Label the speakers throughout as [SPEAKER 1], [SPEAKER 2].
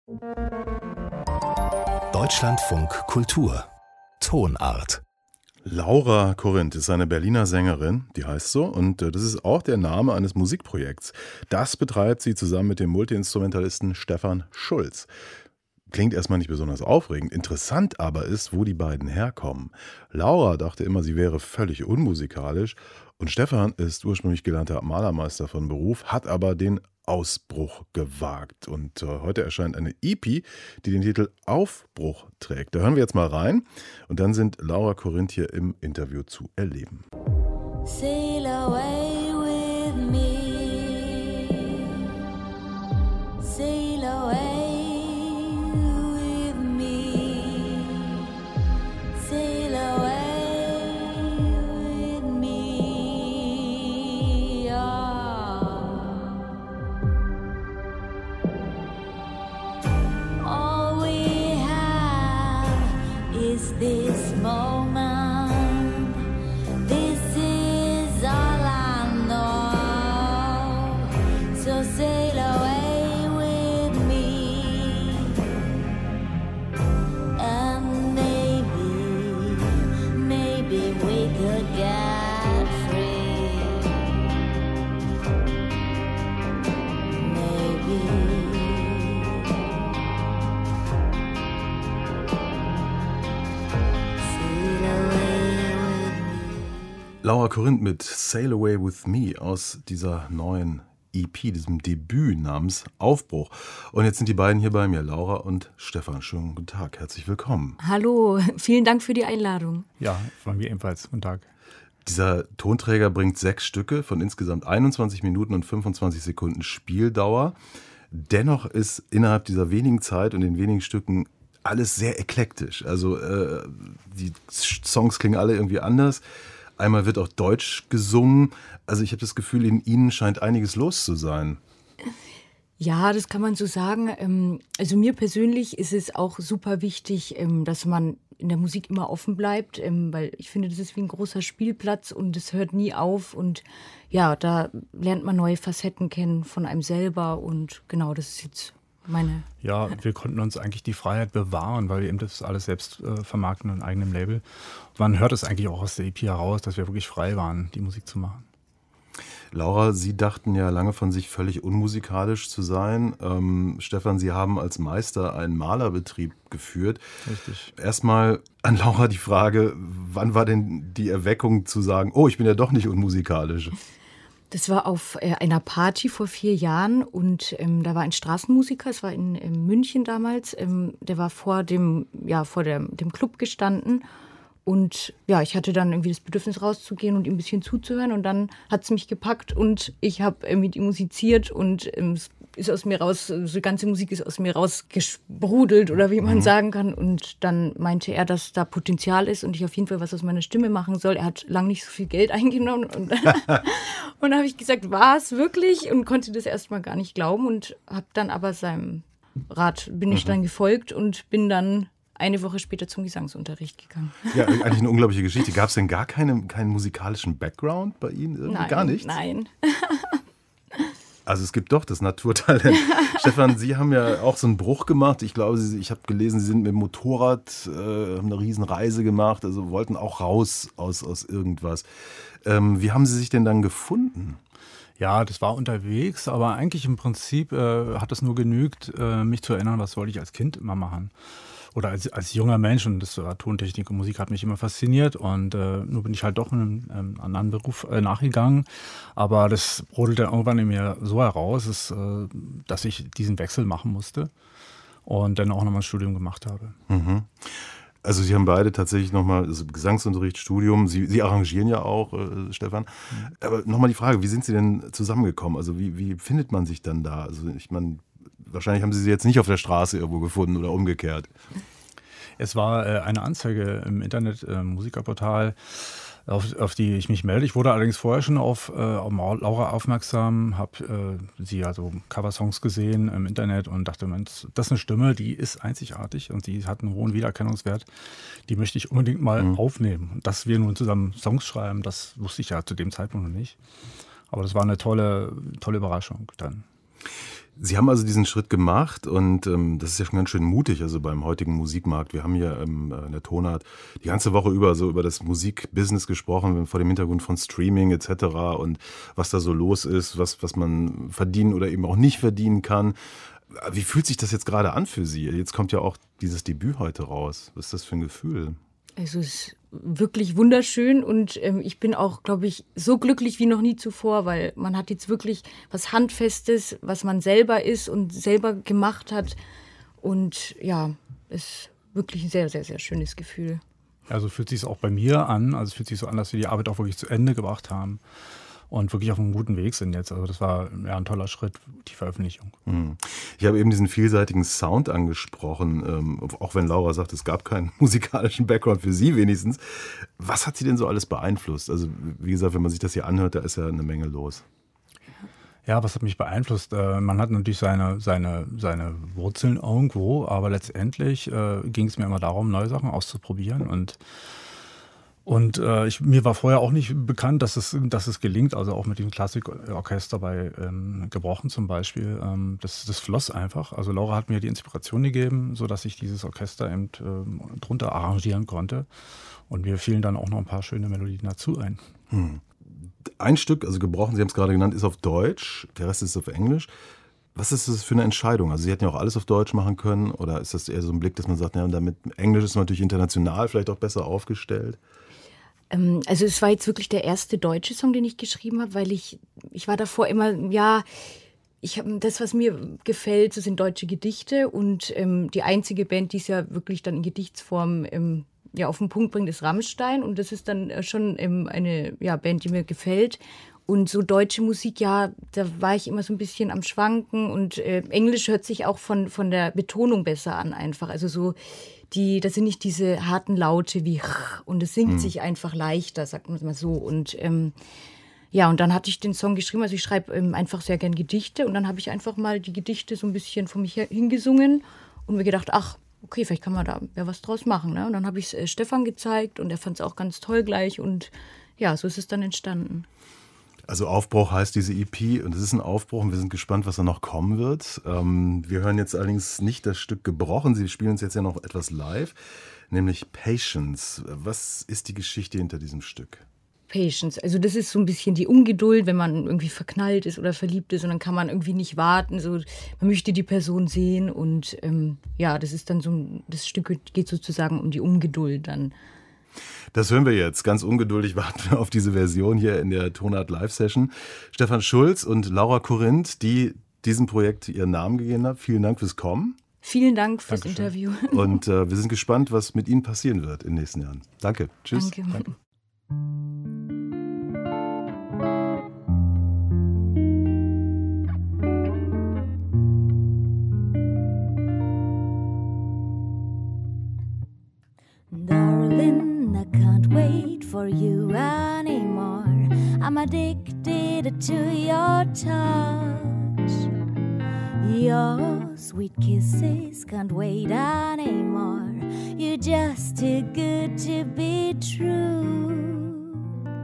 [SPEAKER 1] Deutschlandfunk Kultur Tonart.
[SPEAKER 2] Laura Korinth ist eine Berliner Sängerin, die heißt so, und das ist auch der Name eines Musikprojekts. Das betreibt sie zusammen mit dem Multiinstrumentalisten Stefan Schulz. Klingt erstmal nicht besonders aufregend, interessant aber ist, wo die beiden herkommen. Laura dachte immer, sie wäre völlig unmusikalisch und Stefan ist ursprünglich gelernter Malermeister von Beruf, hat aber den Ausbruch gewagt. Und heute erscheint eine EP, die den Titel Aufbruch trägt. Da hören wir jetzt mal rein und dann sind Laura Korinth hier im Interview zu erleben.
[SPEAKER 3] Sail away with me. Sail away with me. Sail away with me. All we have is this moment. This is all I know. So sail away with me. And maybe we could get free. Maybe.
[SPEAKER 2] Laura Korinth mit Sail Away With Me aus dieser neuen EP, diesem Debüt namens Aufbruch. Und jetzt sind die beiden hier bei mir, Laura und Stefan. Schönen guten Tag, herzlich willkommen.
[SPEAKER 4] Hallo, vielen Dank für die Einladung.
[SPEAKER 5] Ja, von mir ebenfalls. Guten Tag.
[SPEAKER 2] Dieser Tonträger bringt 6 Stücke von insgesamt 21 Minuten und 25 Sekunden Spieldauer. Dennoch ist innerhalb dieser wenigen Zeit und den wenigen Stücken alles sehr eklektisch. Also die Songs klingen alle irgendwie anders. Einmal wird auch Deutsch gesungen. Also ich habe das Gefühl, in Ihnen scheint einiges los zu sein.
[SPEAKER 4] Ja, das kann man so sagen. Also mir persönlich ist es auch super wichtig, dass man in der Musik immer offen bleibt, weil ich finde, das ist wie ein großer Spielplatz und es hört nie auf. Und ja, da lernt man neue Facetten kennen von einem selber und genau, das ist jetzt
[SPEAKER 5] Ja, wir konnten uns eigentlich die Freiheit bewahren, weil wir eben das alles selbst vermarkten in eigenem Label. Man hört es eigentlich auch aus der EP heraus, dass wir wirklich frei waren, die Musik zu machen.
[SPEAKER 2] Laura, Sie dachten ja lange von sich völlig unmusikalisch zu sein. Stefan, Sie haben als Meister einen Malerbetrieb geführt.
[SPEAKER 5] Richtig.
[SPEAKER 2] Erstmal an Laura die Frage, wann war denn die Erweckung zu sagen, oh, ich bin ja doch nicht unmusikalisch?
[SPEAKER 4] Das war auf einer Party vor 4 Jahren und da war ein Straßenmusiker, es war in München damals, der war vor dem Club gestanden und ja, ich hatte dann irgendwie das Bedürfnis rauszugehen und ihm ein bisschen zuzuhören und dann hat es mich gepackt und ich habe mit ihm musiziert und es ist aus mir raus, die ganze Musik ist aus mir rausgesprudelt oder wie man sagen kann und dann meinte er, dass da Potenzial ist und ich auf jeden Fall was aus meiner Stimme machen soll. Er hat lang nicht so viel Geld eingenommen und und da habe ich gesagt, war es wirklich? Und konnte das erstmal gar nicht glauben und habe dann aber seinem Rat bin ich dann gefolgt und bin dann eine Woche später zum Gesangsunterricht gegangen.
[SPEAKER 2] Ja, eigentlich eine unglaubliche Geschichte. Gab es denn gar keinen musikalischen Background bei Ihnen? Irgendwie gar nichts?
[SPEAKER 4] Nein.
[SPEAKER 2] Also es gibt doch das Naturtalent. Stefan, Sie haben ja auch so einen Bruch gemacht. Ich glaube, ich habe gelesen, Sie sind mit dem Motorrad, haben eine Riesenreise gemacht, also wollten auch raus aus irgendwas. Wie haben Sie sich denn dann gefunden?
[SPEAKER 5] Ja, das war unterwegs, aber eigentlich im Prinzip hat es nur genügt, mich zu erinnern, was wollte ich als Kind immer machen. Oder als junger Mensch, und das Tontechnik und Musik hat mich immer fasziniert und nur bin ich halt doch einem anderen Beruf nachgegangen. Aber das brodelte irgendwann in mir so heraus, dass ich diesen Wechsel machen musste und dann auch nochmal ein Studium gemacht habe.
[SPEAKER 2] Mhm. Also Sie haben beide tatsächlich nochmal Gesangsunterricht, Studium, Sie arrangieren ja auch, Stefan. Aber nochmal die Frage, wie sind Sie denn zusammengekommen? Also wie findet man sich dann da? Also ich meine, wahrscheinlich haben Sie sie jetzt nicht auf der Straße irgendwo gefunden oder umgekehrt.
[SPEAKER 5] Es war eine Anzeige im Internet, Musikerportal, auf die ich mich melde. Ich wurde allerdings vorher schon auf Laura aufmerksam, habe sie also Coversongs gesehen im Internet und dachte, Mensch, das ist eine Stimme, die ist einzigartig und die hat einen hohen Wiedererkennungswert. Die möchte ich unbedingt mal aufnehmen. Und dass wir nun zusammen Songs schreiben, das wusste ich ja zu dem Zeitpunkt noch nicht. Aber das war eine tolle Überraschung dann.
[SPEAKER 2] Sie haben also diesen Schritt gemacht und das ist ja schon ganz schön mutig, also beim heutigen Musikmarkt. Wir haben hier in der Tonart die ganze Woche über das Musikbusiness gesprochen, vor dem Hintergrund von Streaming etc. und was da so los ist, was man verdienen oder eben auch nicht verdienen kann. Wie fühlt sich das jetzt gerade an für Sie? Jetzt kommt ja auch dieses Debüt heute raus. Was ist das für ein Gefühl?
[SPEAKER 4] Also es ist wirklich wunderschön und ich bin auch, glaube ich, so glücklich wie noch nie zuvor, weil man hat jetzt wirklich was Handfestes, was man selber ist und selber gemacht hat. Und ja, ist wirklich ein sehr, sehr, sehr schönes Gefühl.
[SPEAKER 5] Also fühlt sich auch bei mir an, also es fühlt sich so an, dass wir die Arbeit auch wirklich zu Ende gebracht haben und wirklich auf einem guten Weg sind jetzt. Also das war ja ein toller Schritt, die Veröffentlichung.
[SPEAKER 2] Ich habe eben diesen vielseitigen Sound angesprochen, auch wenn Laura sagt, es gab keinen musikalischen Background für Sie wenigstens. Was hat Sie denn so alles beeinflusst? Also wie gesagt, wenn man sich das hier anhört, da ist ja eine Menge los.
[SPEAKER 5] Ja, was hat mich beeinflusst? Man hat natürlich seine Wurzeln irgendwo, aber letztendlich ging es mir immer darum, neue Sachen auszuprobieren und mir war vorher auch nicht bekannt, dass es gelingt, also auch mit dem Klassikorchester bei Gebrochen zum Beispiel. Das floss einfach. Also Laura hat mir die Inspiration gegeben, sodass ich dieses Orchester eben drunter arrangieren konnte. Und mir fielen dann auch noch ein paar schöne Melodien dazu ein.
[SPEAKER 2] Ein Stück, also Gebrochen, Sie haben es gerade genannt, ist auf Deutsch, der Rest ist auf Englisch. Was ist das für eine Entscheidung? Also Sie hätten ja auch alles auf Deutsch machen können oder ist das eher so ein Blick, dass man sagt, ja, und damit Englisch ist man natürlich international vielleicht auch besser aufgestellt?
[SPEAKER 4] Also es war jetzt wirklich der erste deutsche Song, den ich geschrieben habe, weil ich war davor immer, ja, ich habe das, was mir gefällt, das sind deutsche Gedichte und die einzige Band, die es ja wirklich dann in Gedichtsform auf den Punkt bringt, ist Rammstein und das ist dann schon eine Band, die mir gefällt. Und so deutsche Musik, ja, da war ich immer so ein bisschen am Schwanken und Englisch hört sich auch von der Betonung besser an einfach. Also so das sind nicht diese harten Laute wie und es singt sich einfach leichter, sagt man es mal so. Und und dann hatte ich den Song geschrieben, also ich schreibe einfach sehr gern Gedichte und dann habe ich einfach mal die Gedichte so ein bisschen vor mich hingesungen und mir gedacht, ach, okay, vielleicht kann man da ja was draus machen. Ne? Und dann habe ich es Stefan gezeigt und er fand es auch ganz toll gleich und ja, so ist es dann entstanden.
[SPEAKER 2] Also Aufbruch heißt diese EP und es ist ein Aufbruch und wir sind gespannt, was da noch kommen wird. Wir hören jetzt allerdings nicht das Stück Gebrochen, Sie spielen uns jetzt ja noch etwas live, nämlich Patience. Was ist die Geschichte hinter diesem Stück?
[SPEAKER 4] Patience, also das ist so ein bisschen die Ungeduld, wenn man irgendwie verknallt ist oder verliebt ist und dann kann man irgendwie nicht warten, so, man möchte die Person sehen und das ist dann so, das Stück geht sozusagen um die Ungeduld dann.
[SPEAKER 2] Das hören wir jetzt. Ganz ungeduldig warten wir auf diese Version hier in der Tonart Live-Session. Stefan Schulz und Laura Korinth, die diesem Projekt ihren Namen gegeben haben. Vielen Dank fürs Kommen.
[SPEAKER 4] Vielen Dank fürs
[SPEAKER 5] Dankeschön.
[SPEAKER 4] Interview.
[SPEAKER 2] Und wir sind gespannt, was mit Ihnen passieren wird in den nächsten Jahren. Danke. Tschüss.
[SPEAKER 4] Danke.
[SPEAKER 3] Darling, I can't wait for you anymore. I'm addicted to your touch. Your sweet kisses can't wait anymore. You're just too good to be true.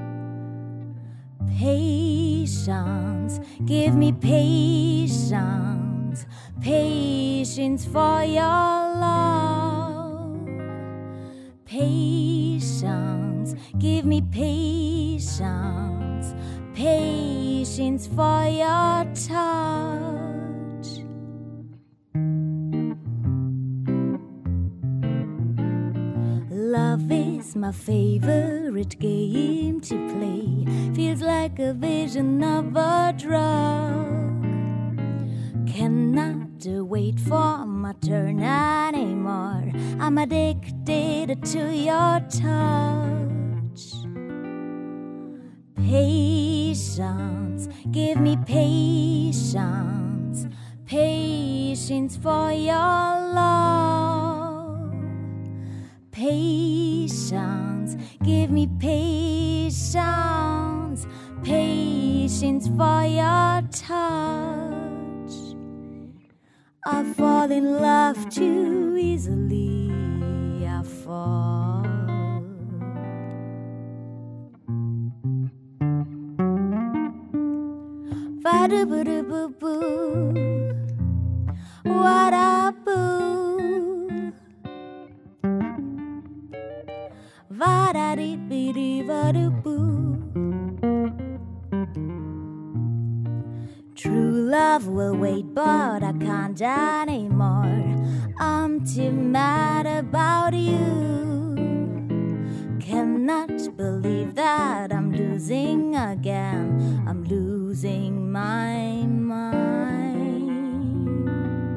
[SPEAKER 3] Patience, give me patience. Patience for your love. Patience, give me patience. Patience for your touch. Love is my favorite game to play. Feels like a vision of a drug. Cannot wait for my turn anymore. I'm addicted to your touch. Patience, give me patience. Patience for your love. Patience, give me patience. Patience for your touch. I fall in love too easily. I fall. Ba-da-ba-da-ba. boo boo. What a boo. Va da dee dee dee va doo boo. True love will wait, but I can't anymore. I'm too mad about you. Cannot believe that I'm losing again. I'm losing my mind.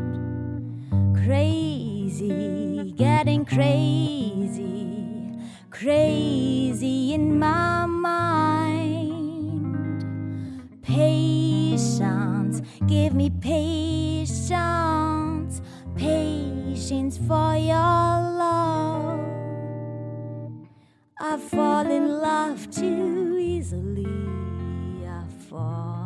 [SPEAKER 3] Crazy, getting crazy, crazy in my mind. Patience, give me patience, patience for your love. I fall in love too easily. I fall.